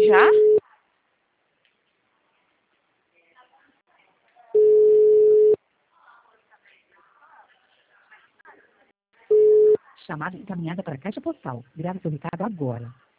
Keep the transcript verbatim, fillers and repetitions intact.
já? Chamada encaminhada para a caixa postal. Grave seu recado agora.